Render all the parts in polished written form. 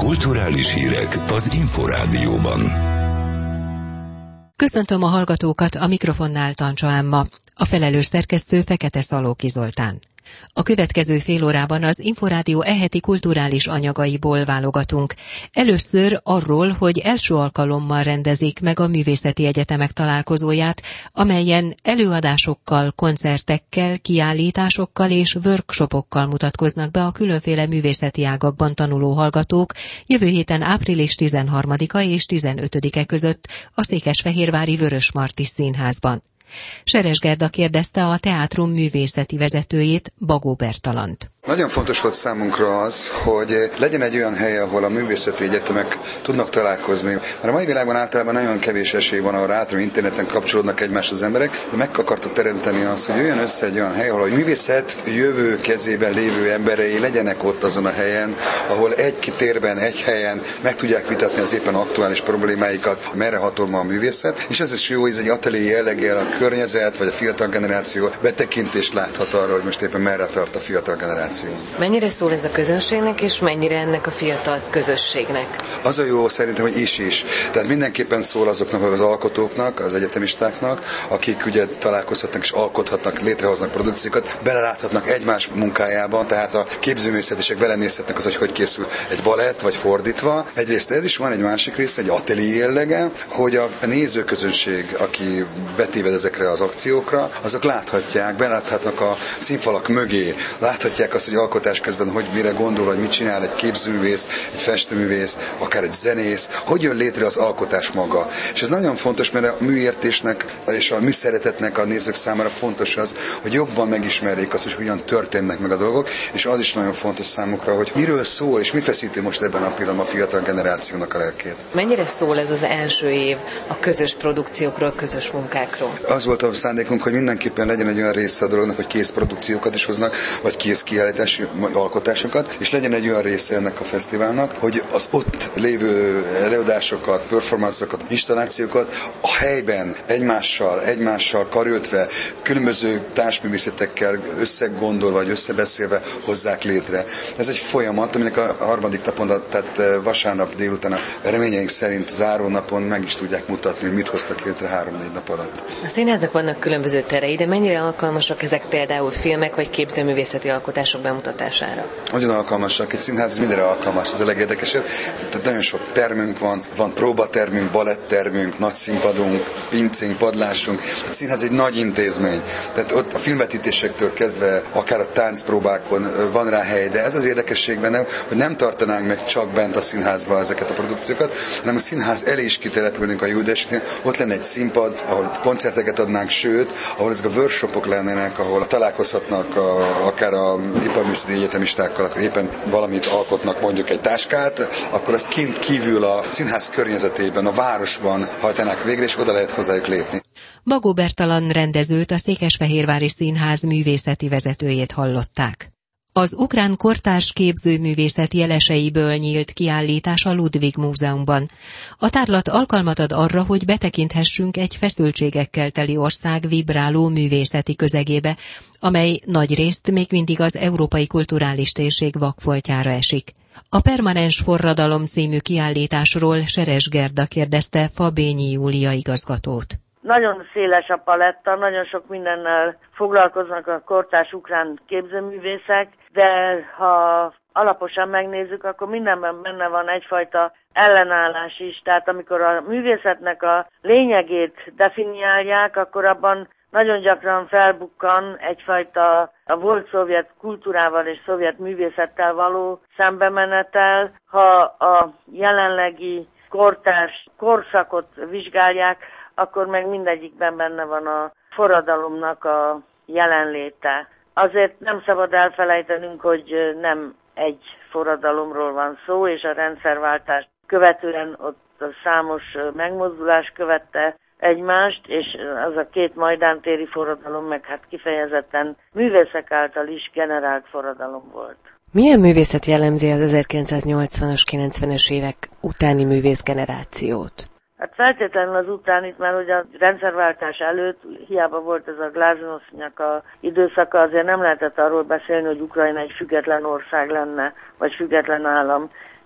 Kulturális hírek az Inforádióban. Köszöntöm a hallgatókat, a mikrofonnál Tancsa Emma, a felelős szerkesztő Fekete Szalóki Zoltán. A következő fél órában az Inforádió eheti kulturális anyagaiból válogatunk. Először arról, hogy első alkalommal rendezik meg a művészeti egyetemek találkozóját, amelyen előadásokkal, koncertekkel, kiállításokkal és workshopokkal mutatkoznak be a különféle művészeti ágakban tanuló hallgatók jövő héten április 13-a és 15-e között a Székesfehérvári Vörösmarty Színházban. Seres Gerda kérdezte a teátrum művészeti vezetőjét, Bagó Bertalant. Nagyon fontos volt számunkra az, hogy legyen egy olyan hely, ahol a művészeti egyetemek tudnak találkozni. Mert a mai világban általában nagyon kevés esély van, ahol átról interneten kapcsolódnak egymáshoz az emberek, de meg akartuk teremteni azt, hogy jöjjön össze egy olyan hely, ahol a művészet jövő kezében lévő emberei legyenek ott azon a helyen, ahol egy térben, egy helyen meg tudják vitatni az éppen aktuális problémáikat, merre hatol ma a művészet. És ez is jó, hogy ez egy atelier jelleggel a környezet, vagy a fiatal generáció betekintést láthat arra, hogy most éppen merre tart a fiatal generáció. Mennyire szól ez a közönségnek, és mennyire ennek a fiatal közösségnek? Az a jó szerintem, hogy is. Tehát mindenképpen szól azoknak az alkotóknak, az egyetemistáknak, akik ugye találkozhatnak és alkothatnak, létrehoznak produkciókat, beleláthatnak egymás munkájában, tehát a képzőművészetisek belenézhetnek az, hogy készül egy balett, vagy fordítva. Egyrészt ez is van, egy másik része, egy atelier jellege, hogy a nézőközönség, aki betéved ezekre az akciókra, azok láthatják, beláthatnak a színfalak mögé, láthatják azt, hogy alkotás közben hogy mire gondol, vagy mit csinál egy képzőművész, egy festőművész, akár egy zenész, hogy jön létre az alkotás maga. És ez nagyon fontos, mert a műértésnek és a műszeretetnek a nézők számára fontos az, hogy jobban megismerjék azt, hogy hogyan történnek meg a dolgok, és az is nagyon fontos számukra, hogy miről szól, és mi feszíti most ebben a pillanatban a fiatal generációnak a lelkét. Mennyire szól ez az első év a közös produkciókról, közös munkákról? Az volt a szándékunk, hogy mindenképpen legyen egy olyan része a dolognak, hogy kész produkciókat is hoznak, vagy kész kiállítási alkotásokat, és legyen egy olyan része ennek a fesztiválnak, hogy az ott lévő előadásokat, performancokat, installációkat a helyben egymással karöltve, különböző társművészetekkel összegondolva, vagy összebeszélve hozzák létre. Ez egy folyamat, aminek a harmadik napon, tehát vasárnap délután a reményeink szerint záró napon meg is tudják mutatni, hogy mit hoztak létre 3-4 nap alatt. A színháznak vannak különböző terei, de mennyire alkalmasak ezek például filmek vagy képzőművészeti alkotások bemutatására? Nagyon alkalmasak, egy színház mindenre alkalmas, ez a legérdekesebb. Tehát nagyon sok termünk van próbatermünk, balettermünk, nagy színpadunk, pincénk, padlásunk. A színház egy nagy intézmény. Tehát ott a filmvetítésektől kezdve, akár a táncpróbákon van rá hely, de ez az érdekesség benne, hogy nem tartanánk meg csak bent a színházban ezeket a produkciókat, hanem a színház elé is kitelepülnénk a Júdásnél, ott lenne egy színpad, ahol koncerteket adnánk, sőt, ahol ezek a workshopok lennének, ahol találkozhatnak akár a iparművészeti egyetemistákkal, akkor éppen valamit alkotnak, mondjuk egy táskát, akkor azt kint kívül a színház környezetében, a városban hajtanák végre, és oda lehet hozzájuk lépni. Bagó Bertalan rendezőt, a Székesfehérvári Színház művészeti vezetőjét hallották. Az ukrán kortárs képzőművészet jeleseiből nyílt kiállítás a Ludwig Múzeumban. A tárlat alkalmat ad arra, hogy betekinthessünk egy feszültségekkel teli ország vibráló művészeti közegébe, amely nagyrészt még mindig az európai kulturális térség vakfoltjára esik. A Permanens forradalom című kiállításról Seres Gerda kérdezte Fabényi Júlia igazgatót. Nagyon széles a paletta, nagyon sok mindennel foglalkoznak a kortárs ukrán képzőművészek, de ha alaposan megnézzük, akkor mindenben benne van egyfajta ellenállás is. Tehát amikor a művészetnek a lényegét definiálják, akkor abban nagyon gyakran felbukkan egyfajta a volt szovjet kultúrával és szovjet művészettel való szembemenetel. Ha a jelenlegi kortárs korszakot vizsgálják, akkor meg mindegyikben benne van a forradalomnak a jelenléte. Azért nem szabad elfelejtenünk, hogy nem egy forradalomról van szó, és a rendszerváltást követően ott számos megmozdulás követte egymást, és az a két Majdán téri forradalom meg hát kifejezetten művészek által is generált forradalom volt. Milyen művészet jellemzi az 1980-as, 90-es évek utáni művészgenerációt? Hát feltétlenül az utánit, mert hogy a rendszerváltás előtt hiába volt ez a Glaznosnak a időszaka, azért nem lehetett arról beszélni, hogy Ukrajna egy független ország lenne, vagy független állam.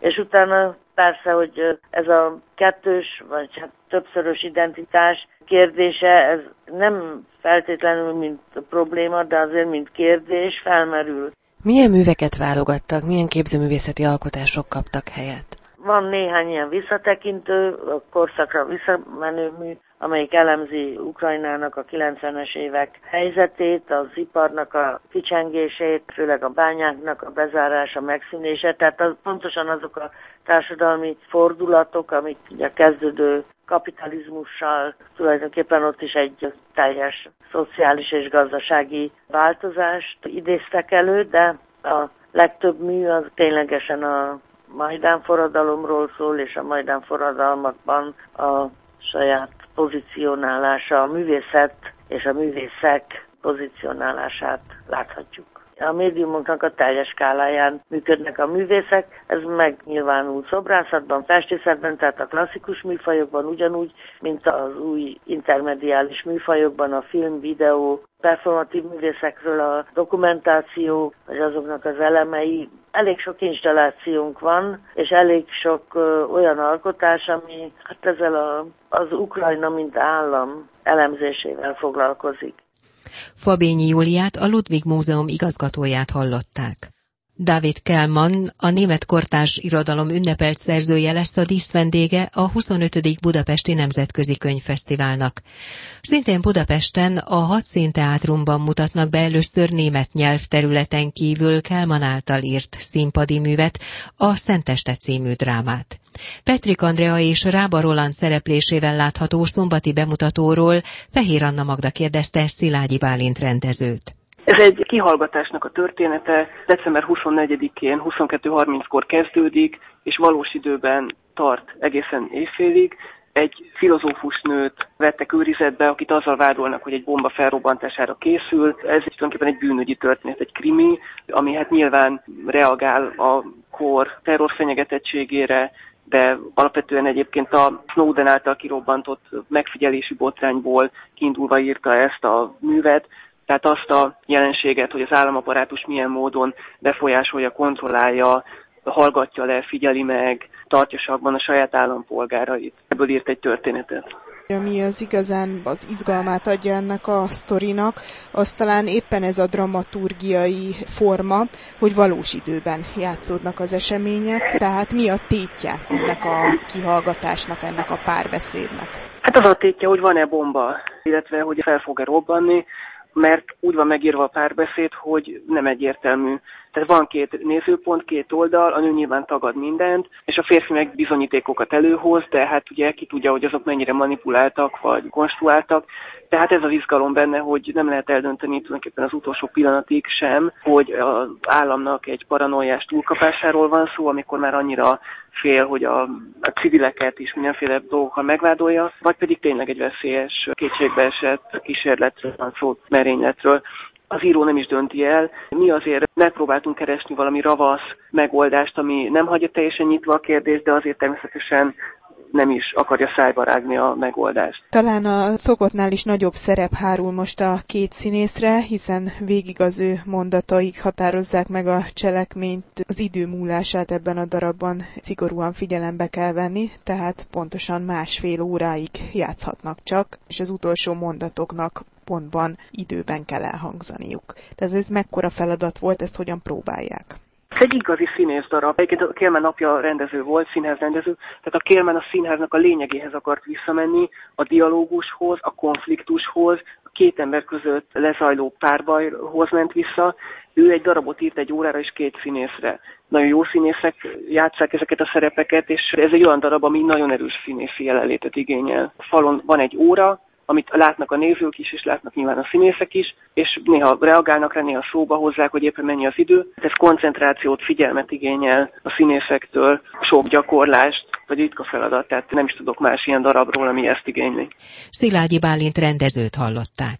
és utána persze, hogy ez a kettős, vagy hát többszörös identitás kérdése, ez nem feltétlenül mint probléma, de azért mint kérdés felmerül. Milyen műveket válogattak, milyen képzőművészeti alkotások kaptak helyet? Van néhány ilyen visszatekintő, a korszakra visszamenő mű, amelyik elemzi Ukrajnának a 90-es évek helyzetét, az iparnak a kicsengését, főleg a bányáknak a bezárása, megszűnése. Tehát pontosan azok a társadalmi fordulatok, amik ugye a kezdődő kapitalizmussal tulajdonképpen ott is egy teljes szociális és gazdasági változást idéztek elő, de a legtöbb mű az ténylegesen a Majdán forradalomról szól, és a Majdán forradalmakban a saját pozícionálása, a művészet és a művészek pozícionálását láthatjuk. A médiumoknak a teljes skáláján működnek a művészek, ez megnyilvánul szobrászatban, festészetben, tehát a klasszikus műfajokban ugyanúgy, mint az új intermediális műfajokban, a film, videó, performatív művészekről a dokumentáció, vagy azoknak az elemei. Elég sok installációnk van, és elég sok olyan alkotás, ami hát ezzel az Ukrajna, mint állam elemzésével foglalkozik. Fabényi Júliát, a Ludwig Múzeum igazgatóját hallották. David Kellmann, a német kortárs irodalom ünnepelt szerzője lesz a díszvendége a 25. Budapesti Nemzetközi Könyvfesztiválnak. Szintén Budapesten a Hadszínteátrumban mutatnak be először német nyelvterületen kívül Kellmann által írt színpadi művet, a Szenteste című drámát. Petrik Andrea és Rába Roland szereplésével látható szombati bemutatóról Fehér Anna Magda kérdezte Szilágyi Bálint rendezőt. Ez egy kihallgatásnak a története, december 24-én 22:30-kor kezdődik, és valós időben tart egészen éjfélig. Egy filozófus nőt vettek őrizetbe, akit azzal vádolnak, hogy egy bomba felrobbantására készül. Ez tulajdonképpen egy bűnügyi történet, egy krimi, ami hát nyilván reagál a kor terrorfenyegetettségére, de alapvetően egyébként a Snowden által kirobbantott megfigyelési botrányból kiindulva írta ezt a művet. Tehát azt a jelenséget, hogy az államaparátus milyen módon befolyásolja, kontrollálja, hallgatja le, figyeli meg, tartja sakban a saját állampolgárait. Ebből írt egy történetet. Ami az igazán az izgalmát adja ennek a sztorinak, az talán éppen ez a dramaturgiai forma, hogy valós időben játszódnak az események. Tehát mi a tétje ennek a kihallgatásnak, ennek a párbeszédnek? Hát az a tétje, hogy van-e bomba, illetve hogy fel fog-e robbanni, mert úgy van megírva a párbeszéd, hogy nem egyértelmű. Tehát van két nézőpont, két oldal, a nő nyilván tagad mindent, és a férfi meg bizonyítékokat előhoz, de hát ugye ki tudja, hogy azok mennyire manipuláltak, vagy konstruáltak. Tehát ez az izgalom benne, hogy nem lehet eldönteni tulajdonképpen az utolsó pillanatig sem, hogy az államnak egy paranoiás túlkapásáról van szó, amikor már annyira fél, hogy a civileket is mindenféle dolgokkal megvádolja, vagy pedig tényleg egy veszélyes, kétségbeesett kísérletről van szó, merényletről. Az író nem is dönti el. Mi azért megpróbáltunk keresni valami ravasz megoldást, ami nem hagyja teljesen nyitva a kérdést, de azért természetesen nem is akarja szájba rágni a megoldást. Talán a szokottnál is nagyobb szerep hárul most a két színészre, hiszen végig az ő mondataik határozzák meg a cselekményt, az idő múlását ebben a darabban szigorúan figyelembe kell venni, tehát pontosan 1,5 óráig játszhatnak csak, és az utolsó mondatoknak pontban időben kell elhangzaniuk. Tehát ez mekkora feladat volt, ezt hogyan próbálják? Ez egy igazi színész darab. Egyébként a Kélmán apja rendező volt, színházrendező, tehát a Kélmán a színháznak a lényegéhez akart visszamenni, a dialógushoz, a konfliktushoz, a két ember között lezajló párbajhoz ment vissza. Ő egy darabot írt 1 órára és 2 színészre. Nagyon jó színészek játsszák ezeket a szerepeket, és ez egy olyan darab, ami nagyon erős színészi jelenlétet igényel. A falon van 1 óra, amit látnak a nézők is, és látnak nyilván a színészek is, és néha reagálnak rá, néha szóba hozzák, hogy éppen mennyi az idő. Ez koncentrációt, figyelmet igényel a színészektől, sok gyakorlást, vagy ritka feladat, tehát nem is tudok más ilyen darabról, ami ezt igényli. Szilágyi Bálint rendezőt hallották.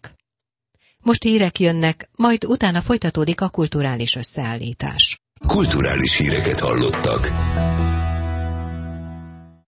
Most hírek jönnek, majd utána folytatódik a kulturális összeállítás. Kulturális híreket hallottak.